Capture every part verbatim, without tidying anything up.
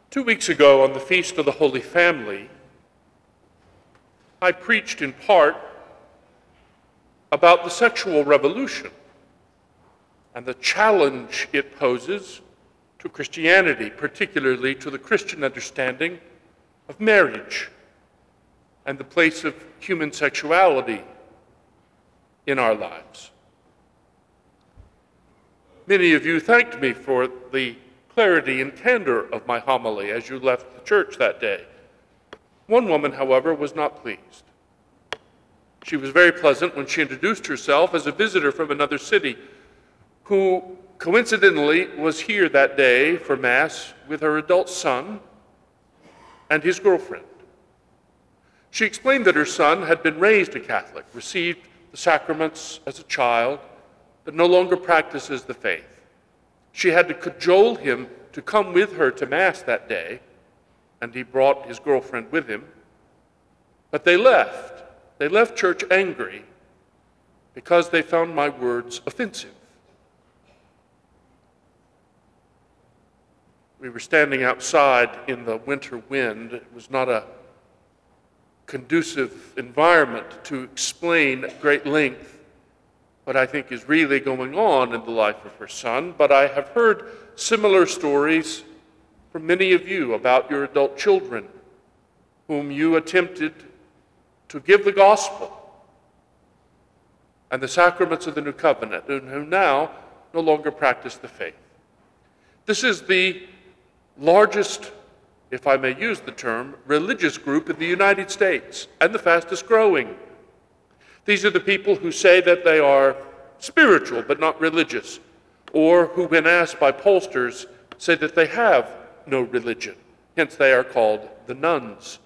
Two weeks ago, on the Feast of the Holy Family, I preached in part about the sexual revolution and the challenge it poses to Christianity, particularly to the Christian understanding of marriage and the place of human sexuality in our lives. Many of you thanked me for the clarity and candor of my homily as you left the church that day. One woman, however, was not pleased. She was very pleasant when she introduced herself as a visitor from another city who coincidentally was here that day for Mass with her adult son and his girlfriend. She explained that her son had been raised a Catholic, received the sacraments as a child, but no longer practices the faith. She had to cajole him to come with her to Mass that day, and he brought his girlfriend with him. But they left. They left church angry because they found my words offensive. We were standing outside in the winter wind. It was not a conducive environment to explain at great length what I think is really going on in the life of her son, but I have heard similar stories from many of you about your adult children whom you attempted to give the gospel and the sacraments of the new covenant, and who now no longer practice the faith. This is the largest, if I may use the term, religious group in the United States, and the fastest growing. These are the people who say that they are spiritual but not religious, or who, when asked by pollsters, say that they have no religion. Hence they are called the nones.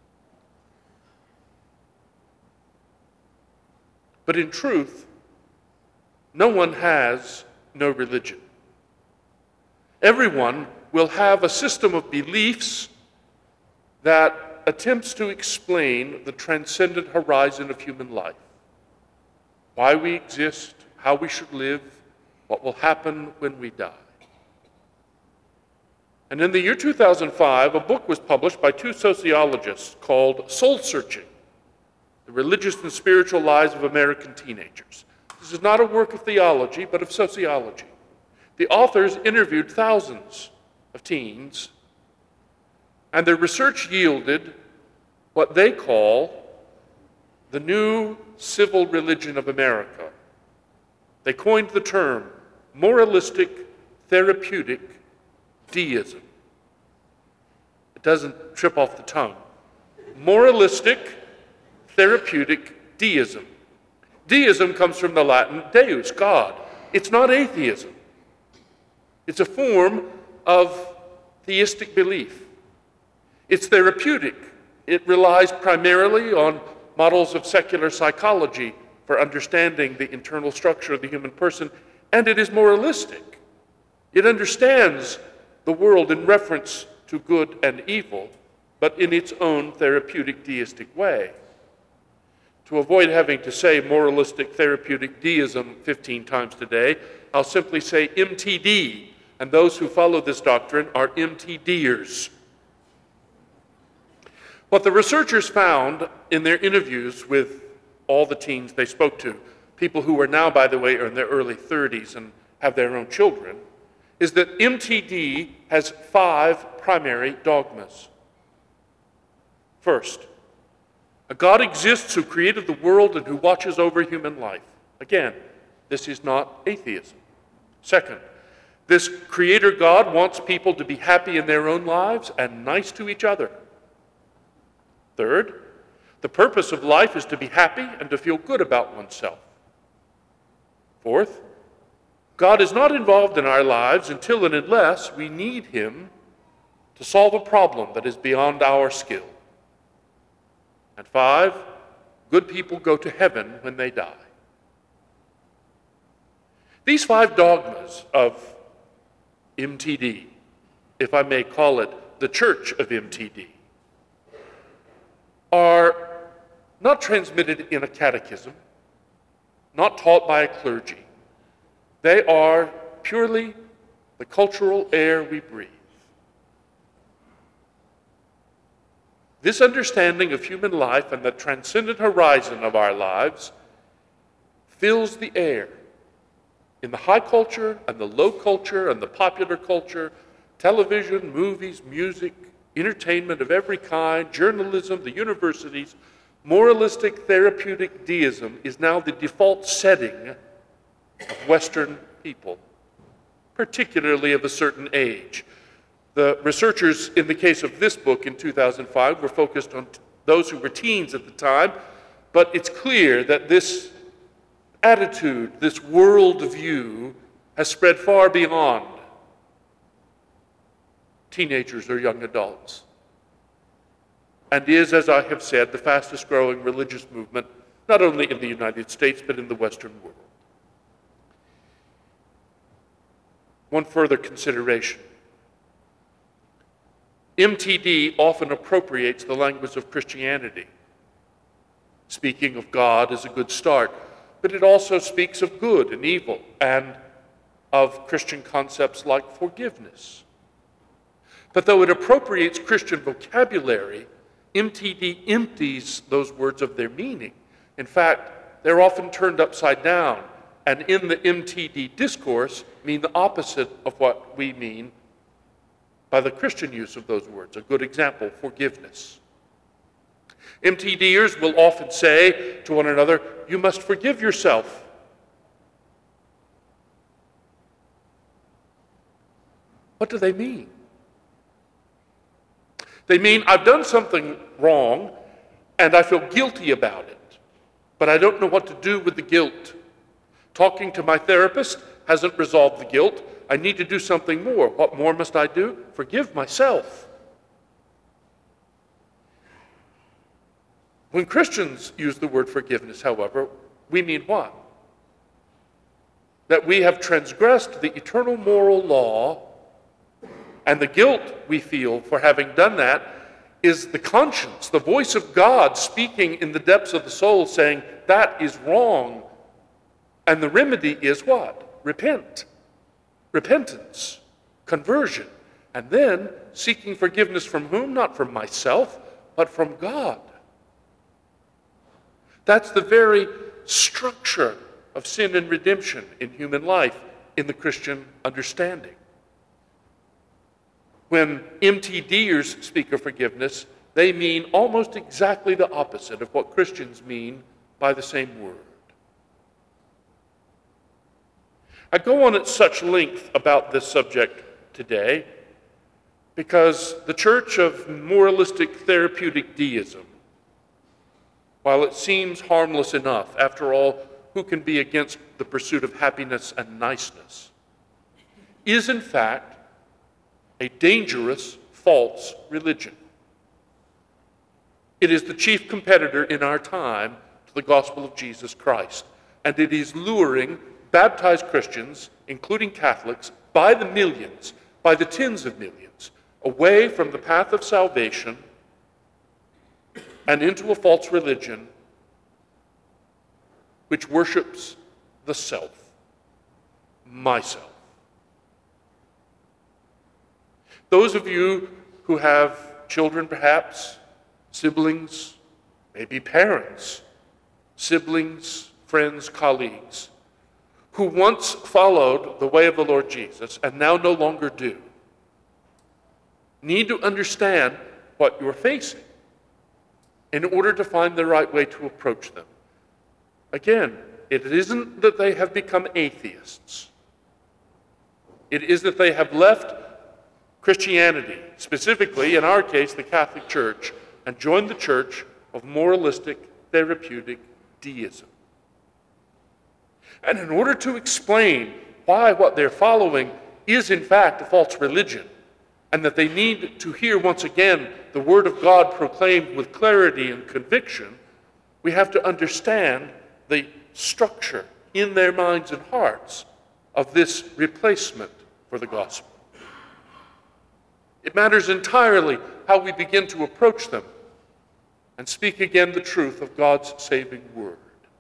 But in truth, no one has no religion. Everyone will have a system of beliefs that attempts to explain the transcendent horizon of human life. Why we exist, how we should live, what will happen when we die. And in the year two thousand five, a book was published by two sociologists called Soul Searching: The Religious and Spiritual Lives of American Teenagers. This is not a work of theology, but of sociology. The authors interviewed thousands of teens, and their research yielded what they call the new civil religion of America. They coined the term moralistic therapeutic deism. It doesn't trip off the tongue. Moralistic therapeutic deism. Deism comes from the Latin deus, God. It's not atheism. It's a form of theistic belief. It's therapeutic. It relies primarily on models of secular psychology for understanding the internal structure of the human person, and it is moralistic. It understands the world in reference to good and evil, but in its own therapeutic deistic way. To avoid having to say moralistic therapeutic deism fifteen times today, I'll simply say M T D, and those who follow this doctrine are M T D-ers. What the researchers found in their interviews with all the teens they spoke to, people who are now, by the way, are in their early thirties and have their own children, is that M T D has five primary dogmas. First, a God exists who created the world and who watches over human life. Again, this is not atheism. Second, this creator God wants people to be happy in their own lives and nice to each other. Third, the purpose of life is to be happy and to feel good about oneself. Fourth, God is not involved in our lives until and unless we need him to solve a problem that is beyond our skill. And five, good people go to heaven when they die. These five dogmas of M T D, if I may call it the Church of M T D, are not transmitted in a catechism, not taught by a clergy. They are purely the cultural air we breathe. This understanding of human life and the transcendent horizon of our lives fills the air in the high culture and the low culture and the popular culture, television, movies, music, entertainment of every kind, journalism, the universities. Moralistic therapeutic deism is now the default setting of Western people, particularly of a certain age. The researchers in the case of this book in two thousand five were focused on those who were teens at the time, but it's clear that this attitude, this worldview, has spread far beyond teenagers or young adults, and is, as I have said, the fastest growing religious movement, not only in the United States, but in the Western world. One further consideration. M T D often appropriates the language of Christianity, speaking of God as a good start, but it also speaks of good and evil and of Christian concepts like forgiveness. But though it appropriates Christian vocabulary, M T D empties those words of their meaning. In fact, they're often turned upside down, and in the M T D discourse mean the opposite of what we mean by the Christian use of those words. A good example, forgiveness. MTDers will often say to one another, "You must forgive yourself." What do they mean? They mean, I've done something wrong and I feel guilty about it, but I don't know what to do with the guilt. Talking to my therapist hasn't resolved the guilt. I need to do something more. What more must I do? Forgive myself. When Christians use the word forgiveness, however, we mean what? That we have transgressed the eternal moral law, and the guilt we feel for having done that is the conscience, the voice of God speaking in the depths of the soul saying, that is wrong. And the remedy is what? Repent. Repentance, conversion, and then seeking forgiveness from whom? Not from myself, but from God. That's the very structure of sin and redemption in human life in the Christian understanding. When MTDers speak of forgiveness, they mean almost exactly the opposite of what Christians mean by the same word. I go on at such length about this subject today because the Church of Moralistic Therapeutic Deism, while it seems harmless enough, after all, who can be against the pursuit of happiness and niceness, is in fact a dangerous, false religion. It is the chief competitor in our time to the gospel of Jesus Christ, and it is luring baptized Christians, including Catholics, by the millions, by the tens of millions, away from the path of salvation and into a false religion which worships the self, myself. Those of you who have children, perhaps, siblings, maybe parents, siblings, friends, colleagues, who once followed the way of the Lord Jesus and now no longer do, need to understand what you're facing in order to find the right way to approach them. Again, it isn't that they have become atheists. It is that they have left Christianity, specifically, in our case, the Catholic Church, and joined the Church of Moralistic Therapeutic Deism. And in order to explain why what they're following is in fact a false religion, and that they need to hear once again the Word of God proclaimed with clarity and conviction, we have to understand the structure in their minds and hearts of this replacement for the gospel. It matters entirely how we begin to approach them and speak again the truth of God's saving Word.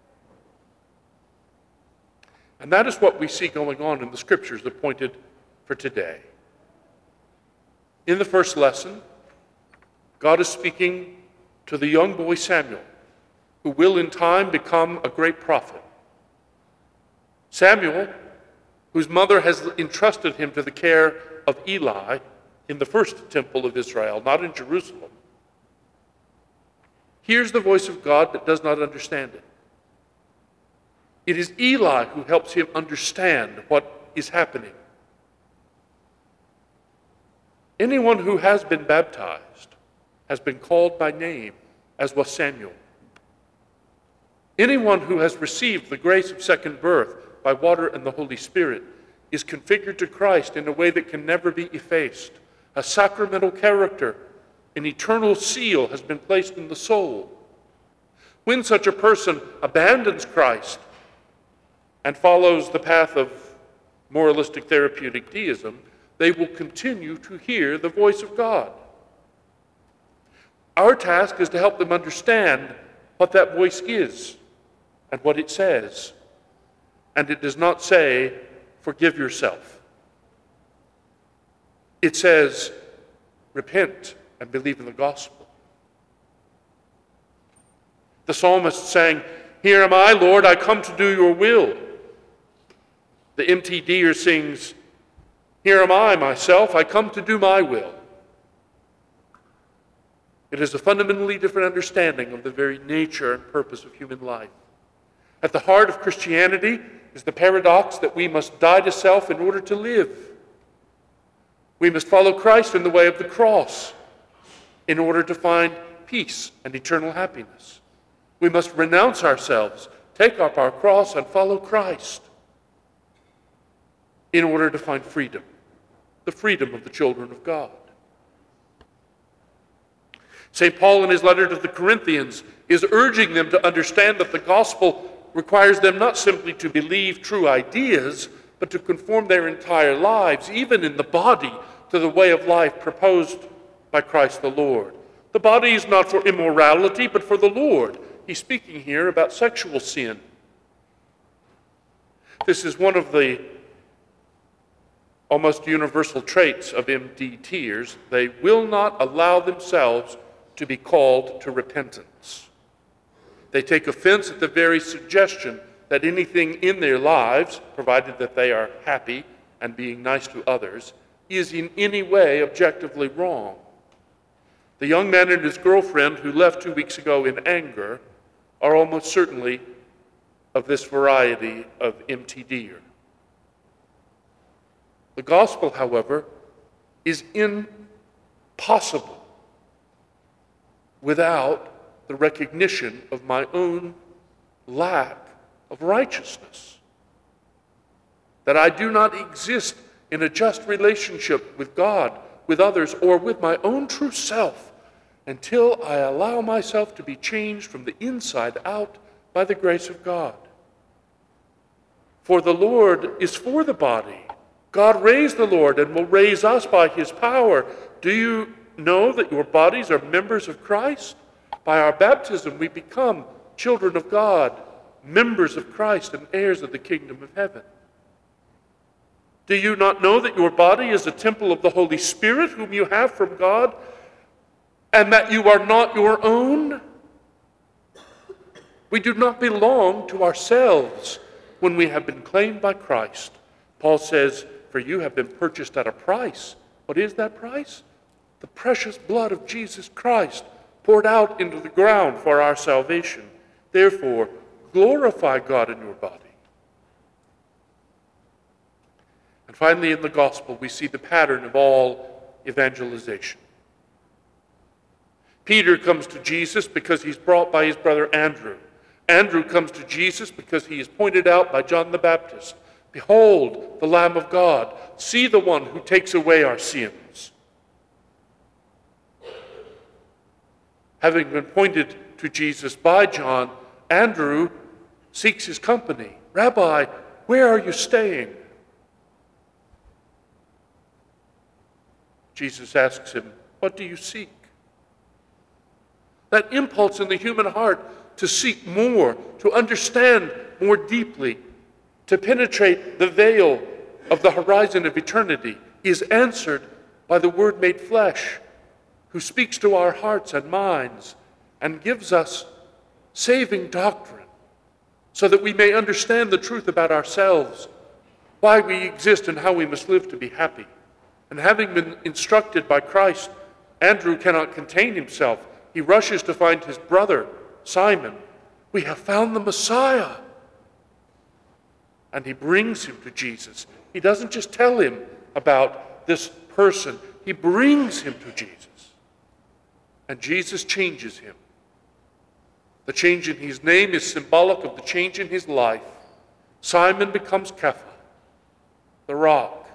And that is what we see going on in the scriptures appointed for today. In the first lesson, God is speaking to the young boy Samuel, who will in time become a great prophet. Samuel, whose mother has entrusted him to the care of Eli in the first temple of Israel, not in Jerusalem, hears the voice of God but does not understand it. It is Eli who helps him understand what is happening. Anyone who has been baptized has been called by name, as was Samuel. Anyone who has received the grace of second birth by water and the Holy Spirit is configured to Christ in a way that can never be effaced. A sacramental character, an eternal seal has been placed in the soul. When such a person abandons Christ and follows the path of moralistic therapeutic deism, they will continue to hear the voice of God. Our task is to help them understand what that voice is and what it says. And it does not say, forgive yourself. It says, repent and believe in the gospel. The psalmist sang, here am I, Lord, I come to do your will. The M T D-er sings, here am I, myself, I come to do my will. It is a fundamentally different understanding of the very nature and purpose of human life. At the heart of Christianity is the paradox that we must die to self in order to live. We must follow Christ in the way of the cross in order to find peace and eternal happiness. We must renounce ourselves, take up our cross, and follow Christ in order to find freedom, the freedom of the children of God. Saint Paul, in his letter to the Corinthians, is urging them to understand that the gospel requires them not simply to believe true ideas, but to conform their entire lives, even in the body, to the way of life proposed by Christ the Lord. The body is not for immorality, but for the Lord. He's speaking here about sexual sin. This is one of the almost universal traits of M D T-ers. They will not allow themselves to be called to repentance. They take offense at the very suggestion that anything in their lives, provided that they are happy and being nice to others, is in any way objectively wrong. The young man and his girlfriend who left two weeks ago in anger are almost certainly of this variety of M T D-er. The gospel, however, is impossible without the recognition of my own lack of righteousness. That I do not exist in a just relationship with God, with others, or with my own true self until I allow myself to be changed from the inside out by the grace of God. For the Lord is for the body. God raised the Lord and will raise us by his power. Do you know that your bodies are members of Christ? By our baptism we become children of God, members of Christ and heirs of the kingdom of heaven. Do you not know that your body is a temple of the Holy Spirit whom you have from God, and that you are not your own? We do not belong to ourselves when we have been claimed by Christ. Paul says, for you have been purchased at a price. What is that price? The precious blood of Jesus Christ poured out into the ground for our salvation. Therefore, glorify God in your body. And finally, in the gospel, we see the pattern of all evangelization. Peter comes to Jesus because he's brought by his brother Andrew. Andrew comes to Jesus because he is pointed out by John the Baptist. Behold, the Lamb of God. See the one who takes away our sins. Having been pointed to Jesus by John, Andrew seeks his company. Rabbi, where are you staying? Jesus asks him, what do you seek? That impulse in the human heart to seek more, to understand more deeply, to penetrate the veil of the horizon of eternity is answered by the Word made flesh, who speaks to our hearts and minds and gives us saving doctrine so that we may understand the truth about ourselves, why we exist and how we must live to be happy. And having been instructed by Christ, Andrew cannot contain himself. He rushes to find his brother, Simon. We have found the Messiah. And he brings him to Jesus. He doesn't just tell him about this person. He brings him to Jesus. And Jesus changes him. The change in his name is symbolic of the change in his life. Simon becomes Kepha, the rock.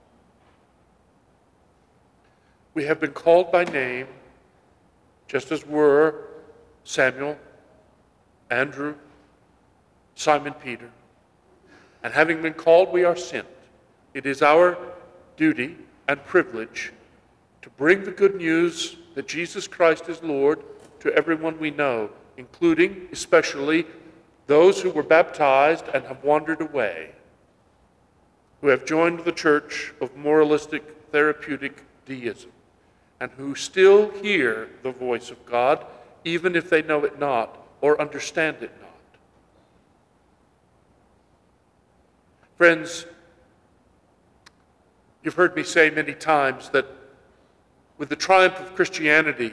We have been called by name, just as were Samuel, Andrew, Simon Peter. And having been called, we are sent. It is our duty and privilege to bring the good news that Jesus Christ is Lord to everyone we know, including, especially, those who were baptized and have wandered away, who have joined the church of moralistic therapeutic deism, and who still hear the voice of God, even if they know it not or understand it not. Friends, you've heard me say many times that with the triumph of Christianity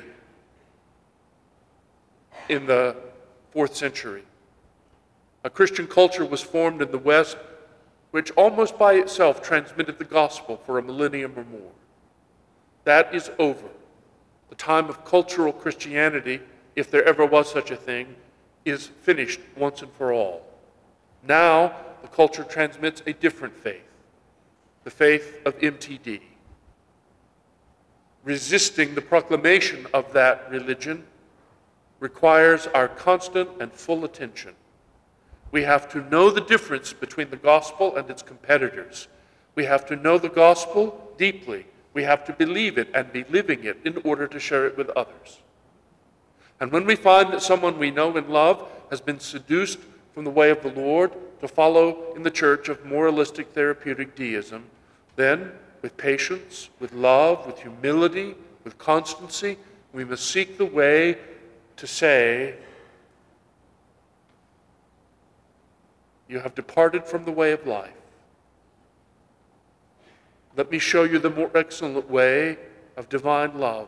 in the fourth century, a Christian culture was formed in the West which almost by itself transmitted the gospel for a millennium or more. That is over. The time of cultural Christianity, if there ever was such a thing, is finished once and for all. Now, the culture transmits a different faith, the faith of M T D. Resisting the proclamation of that religion requires our constant and full attention. We have to know the difference between the gospel and its competitors. We have to know the gospel deeply. We have to believe it and be living it in order to share it with others. And when we find that someone we know and love has been seduced from the way of the Lord to follow in the church of moralistic therapeutic deism, then with patience, with love, with humility, with constancy, we must seek the way to say, you have departed from the way of life. Let me show you the more excellent way of divine love,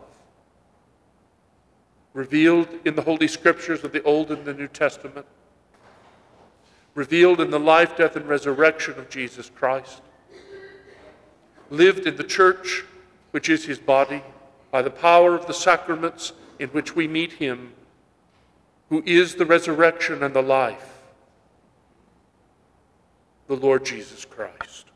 revealed in the Holy Scriptures of the Old and the New Testament, revealed in the life, death, and resurrection of Jesus Christ, lived in the church, which is his body, by the power of the sacraments in which we meet him, who is the resurrection and the life, the Lord Jesus Christ.